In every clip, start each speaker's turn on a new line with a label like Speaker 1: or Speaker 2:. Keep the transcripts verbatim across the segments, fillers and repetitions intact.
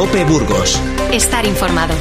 Speaker 1: COPE Burgos.
Speaker 2: Estar informado.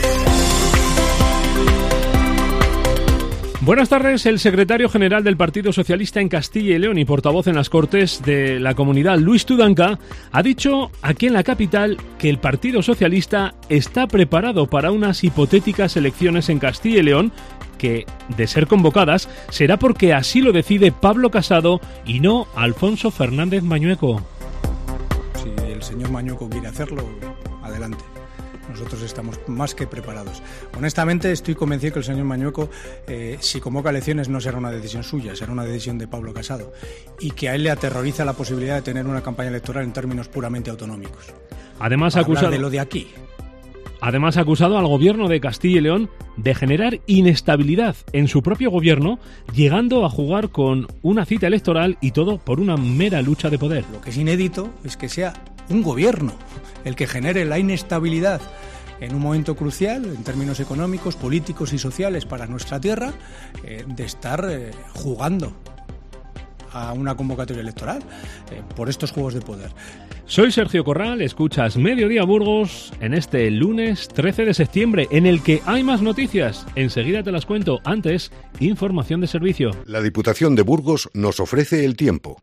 Speaker 3: Buenas tardes. El secretario general del Partido Socialista en Castilla y León y portavoz en las Cortes de la Comunidad, Luis Tudanca, ha dicho aquí en la capital que el Partido Socialista está preparado para unas hipotéticas elecciones en Castilla y León que, de ser convocadas, será porque así lo decide Pablo Casado y no Alfonso Fernández Mañueco.
Speaker 4: Si el señor Mañueco quiere hacerlo, adelante. Nosotros estamos más que preparados. Honestamente, estoy convencido que el señor Mañueco, eh, si convoca elecciones, no será una decisión suya, será una decisión de Pablo Casado, y que a él le aterroriza la posibilidad de tener una campaña electoral en términos puramente autonómicos.
Speaker 3: Además, ha acusado
Speaker 4: de lo de aquí.
Speaker 3: Además, ha acusado al gobierno de Castilla y León de generar inestabilidad en su propio gobierno, llegando a jugar con una cita electoral y todo por una mera lucha de poder.
Speaker 4: Lo que es inédito es que sea un gobierno el que genere la inestabilidad en un momento crucial en términos económicos, políticos y sociales para nuestra tierra, eh, de estar eh, jugando a una convocatoria electoral eh, por estos juegos de poder.
Speaker 3: Soy Sergio Corral, escuchas Mediodía Burgos en este lunes trece de septiembre, en el que hay más noticias. Enseguida te las cuento. Antes, información de servicio.
Speaker 5: La Diputación de Burgos nos ofrece el tiempo.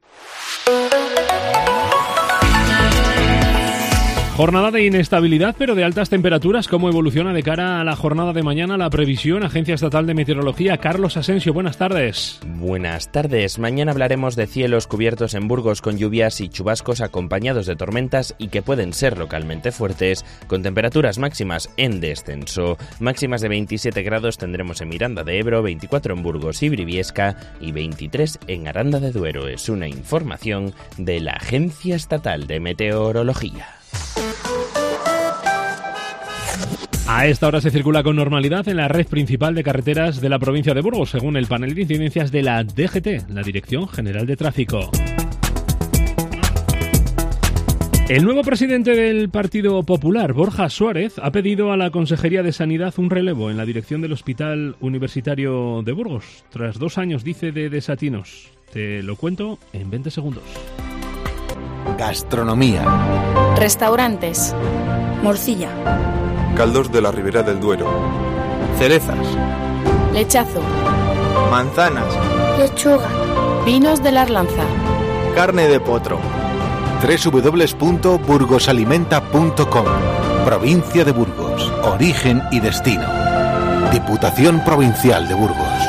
Speaker 3: Jornada de inestabilidad, pero de altas temperaturas. ¿Cómo evoluciona de cara a la jornada de mañana la previsión? Agencia Estatal de Meteorología. Carlos Asensio, buenas tardes.
Speaker 6: Buenas tardes. Mañana hablaremos de cielos cubiertos en Burgos con lluvias y chubascos acompañados de tormentas y que pueden ser localmente fuertes, con temperaturas máximas en descenso. Máximas de veintisiete grados tendremos en Miranda de Ebro, veinticuatro en Burgos y Briviesca y veintitrés en Aranda de Duero. Es una información de la Agencia Estatal de Meteorología.
Speaker 3: A esta hora se circula con normalidad en la red principal de carreteras de la provincia de Burgos, según el panel de incidencias de la D G T, la Dirección General de Tráfico. El nuevo presidente del Partido Popular, Borja Suárez, ha pedido a la Consejería de Sanidad un relevo en la dirección del Hospital Universitario de Burgos, tras dos años, dice, de desatinos. Te lo cuento en veinte segundos.
Speaker 7: Gastronomía.
Speaker 2: Restaurantes. Morcilla.
Speaker 8: Caldos de la Ribera del Duero.
Speaker 7: Cerezas.
Speaker 2: Lechazo.
Speaker 7: Manzanas.
Speaker 2: Lechuga. Vinos de la Arlanza.
Speaker 7: Carne de potro.
Speaker 5: doble u doble u doble u punto burgosalimenta punto com. Provincia de Burgos. Origen y destino. Diputación Provincial de Burgos.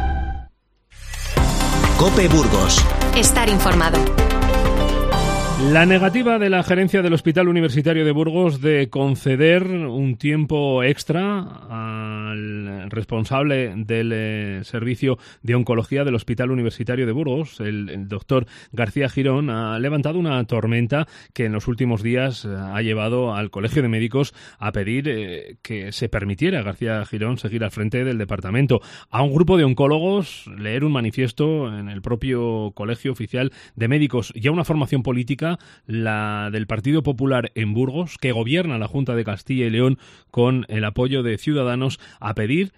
Speaker 1: COPE Burgos.
Speaker 2: Estar informado.
Speaker 3: La negativa de la gerencia del Hospital Universitario de Burgos de conceder un tiempo extra al responsable del eh, servicio de oncología del Hospital Universitario de Burgos, el, el doctor García Girón, ha levantado una tormenta que en los últimos días eh, ha llevado al Colegio de Médicos a pedir eh, que se permitiera a García Girón seguir al frente del departamento. A un grupo de oncólogos leer un manifiesto en el propio Colegio Oficial de Médicos y a una formación política, la del Partido Popular en Burgos, que gobierna la Junta de Castilla y León con el apoyo de Ciudadanos, a pedir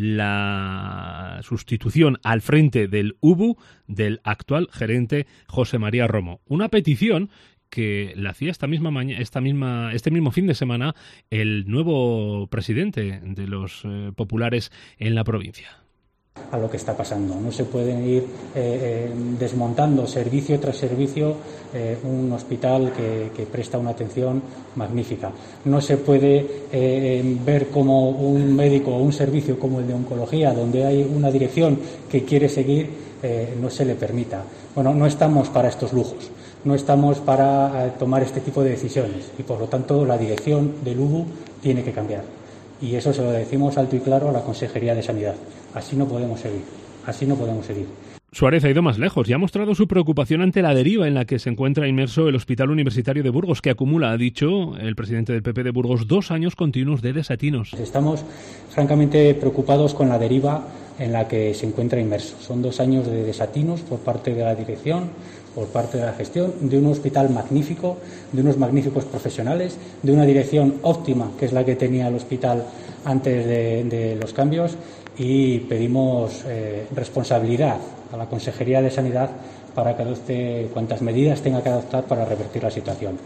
Speaker 3: la sustitución al frente del U B U del actual gerente José María Romo. Una petición que la hacía esta misma mañana, esta misma, este mismo fin de semana el nuevo presidente de los eh, populares en la provincia.
Speaker 9: A lo que está pasando. No se pueden ir eh, eh, desmontando servicio tras servicio eh, un hospital que, que presta una atención magnífica. No se puede eh, ver como un médico o un servicio como el de oncología, donde hay una dirección que quiere seguir, eh, no se le permita. Bueno, no estamos para estos lujos, no estamos para eh, tomar este tipo de decisiones y, por lo tanto, la dirección del U B U tiene que cambiar. Y eso se lo decimos alto y claro a la Consejería de Sanidad. Así no podemos seguir, así no podemos seguir.
Speaker 3: Suárez ha ido más lejos y ha mostrado su preocupación ante la deriva en la que se encuentra inmerso el Hospital Universitario de Burgos, que acumula, ha dicho el presidente del P P de Burgos, dos años continuos de desatinos.
Speaker 9: Estamos francamente preocupados con la deriva en la que se encuentra inmerso. Son dos años de desatinos por parte de la dirección, por parte de la gestión, de un hospital magnífico, de unos magníficos profesionales, de una dirección óptima, que es la que tenía el hospital antes de, de los cambios, y pedimos eh, responsabilidad a la Consejería de Sanidad para que adopte cuantas medidas tenga que adoptar para revertir la situación.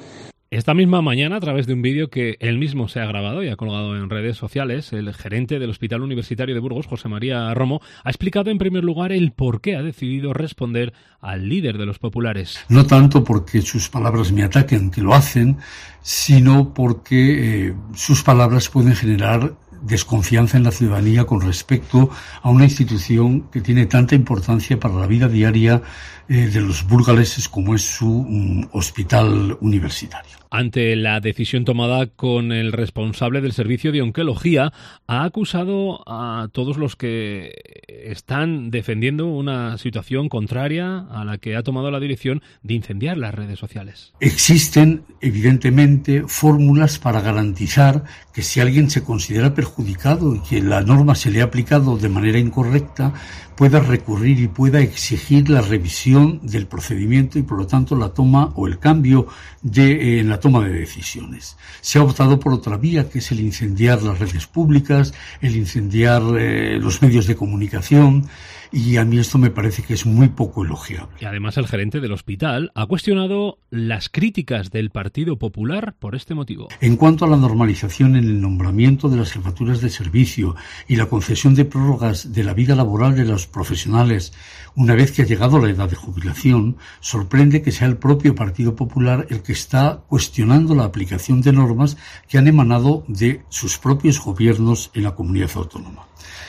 Speaker 3: Esta misma mañana, a través de un vídeo que él mismo se ha grabado y ha colgado en redes sociales, el gerente del Hospital Universitario de Burgos, José María Romo, ha explicado en primer lugar el por qué ha decidido responder al líder de los populares.
Speaker 10: No tanto porque sus palabras me ataquen, que lo hacen, sino porque eh, sus palabras pueden generar desconfianza en la ciudadanía con respecto a una institución que tiene tanta importancia para la vida diaria eh, de los burgaleses como es su um, hospital universitario.
Speaker 3: Ante la decisión tomada con el responsable del servicio de oncología, ha acusado a todos los que están defendiendo una situación contraria a la que ha tomado la dirección de incendiar las redes sociales.
Speaker 10: Existen, evidentemente, fórmulas para garantizar que si alguien se considera perjudicado y que la norma se le ha aplicado de manera incorrecta, pueda recurrir y pueda exigir la revisión del procedimiento y, por lo tanto, la toma o el cambio de, eh, en la toma de decisiones. Se ha optado por otra vía, que es el incendiar las redes públicas, el incendiar eh, los medios de comunicación, y a mí esto me parece que es muy poco elogiable.
Speaker 3: Y además el gerente del hospital ha cuestionado las críticas del Partido Popular por este motivo.
Speaker 10: En cuanto a la normalización en el nombramiento de las jefaturas de servicio y la concesión de prórrogas de la vida laboral de los profesionales una vez que ha llegado la edad de jubilación, sorprende que sea el propio Partido Popular el que está cuestionando la aplicación de normas que han emanado de sus propios gobiernos en la comunidad autónoma.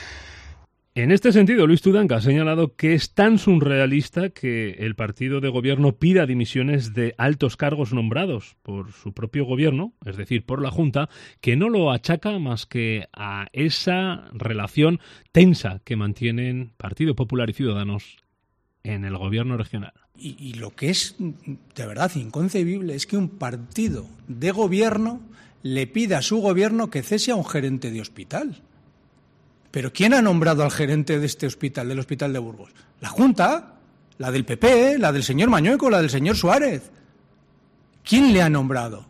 Speaker 3: En este sentido, Luis Tudanca ha señalado que es tan surrealista que el partido de gobierno pida dimisiones de altos cargos nombrados por su propio gobierno, es decir, por la Junta, que no lo achaca más que a esa relación tensa que mantienen Partido Popular y Ciudadanos en el gobierno regional.
Speaker 4: Y, y lo que es de verdad inconcebible es que un partido de gobierno le pida a su gobierno que cese a un gerente de hospital. ¿Pero quién ha nombrado al gerente de este hospital, del Hospital de Burgos? ¿La Junta? ¿La del P P? ¿La del señor Mañueco? ¿La del señor Suárez? ¿Quién le ha nombrado?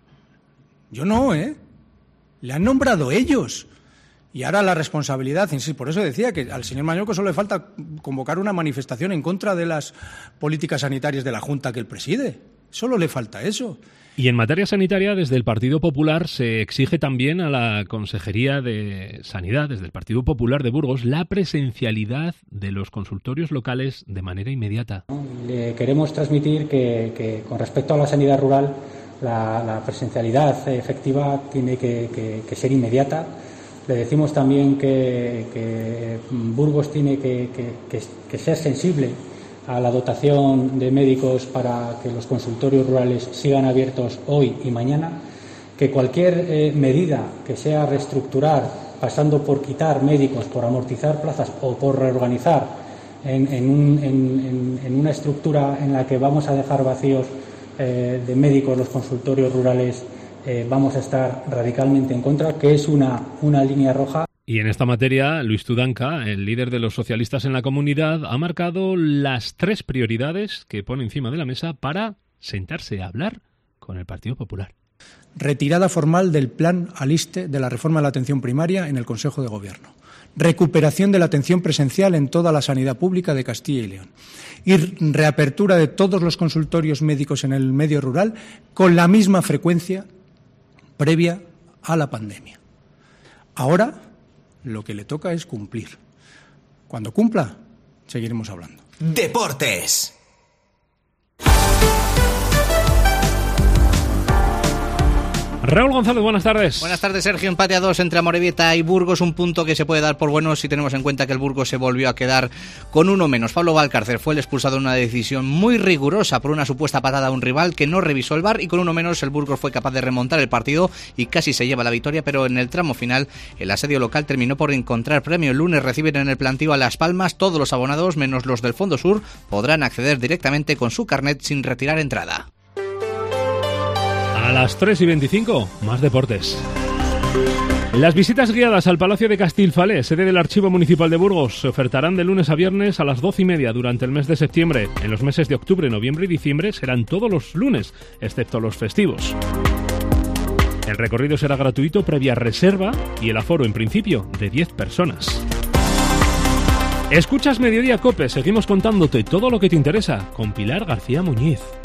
Speaker 4: Yo no, ¿eh? Le han nombrado ellos. Y ahora la responsabilidad, por eso decía que al señor Mañueco solo le falta convocar una manifestación en contra de las políticas sanitarias de la Junta que él preside. Solo le falta eso.
Speaker 3: Y en materia sanitaria, desde el Partido Popular se exige también a la Consejería de Sanidad, desde el Partido Popular de Burgos, la presencialidad de los consultorios locales de manera inmediata.
Speaker 9: Le queremos transmitir que, que con respecto a la sanidad rural, la, la presencialidad efectiva tiene que, que, que ser inmediata. Le decimos también que, que Burgos tiene que, que, que, que ser sensible a la dotación de médicos para que los consultorios rurales sigan abiertos hoy y mañana, que cualquier eh, medida que sea reestructurar, pasando por quitar médicos, por amortizar plazas o por reorganizar en, en, un, en, en una estructura en la que vamos a dejar vacíos eh, de médicos los consultorios rurales, eh, vamos a estar radicalmente en contra, que es una, una línea roja.
Speaker 3: Y en esta materia, Luis Tudanca, el líder de los socialistas en la comunidad, ha marcado las tres prioridades que pone encima de la mesa para sentarse a hablar con el Partido Popular.
Speaker 4: Retirada formal del plan Aliste de la reforma de la atención primaria en el Consejo de Gobierno. Recuperación de la atención presencial en toda la sanidad pública de Castilla y León. Y reapertura de todos los consultorios médicos en el medio rural con la misma frecuencia previa a la pandemia. Ahora lo que le toca es cumplir. Cuando cumpla, seguiremos hablando.
Speaker 1: Deportes.
Speaker 3: Raúl González, buenas tardes.
Speaker 11: Buenas tardes, Sergio. Empate a dos entre Amorebieta y Burgos, un punto que se puede dar por bueno si tenemos en cuenta que el Burgos se volvió a quedar con uno menos. Pablo Valcárcel fue el expulsado en una decisión muy rigurosa por una supuesta patada a un rival que no revisó el V A R, y con uno menos el Burgos fue capaz de remontar el partido y casi se lleva la victoria, pero en el tramo final el asedio local terminó por encontrar premio. El lunes reciben en el plantío a Las Palmas. Todos los abonados, menos los del Fondo Sur, podrán acceder directamente con su carnet sin retirar entrada.
Speaker 3: A las tres y veinticinco, más deportes. Las visitas guiadas al Palacio de Castilfalé, sede del Archivo Municipal de Burgos, se ofertarán de lunes a viernes a las doce y media durante el mes de septiembre. En los meses de octubre, noviembre y diciembre serán todos los lunes, excepto los festivos. El recorrido será gratuito previa reserva y el aforo en principio de diez personas. Escuchas Mediodía Cope, seguimos contándote todo lo que te interesa con Pilar García Muñiz.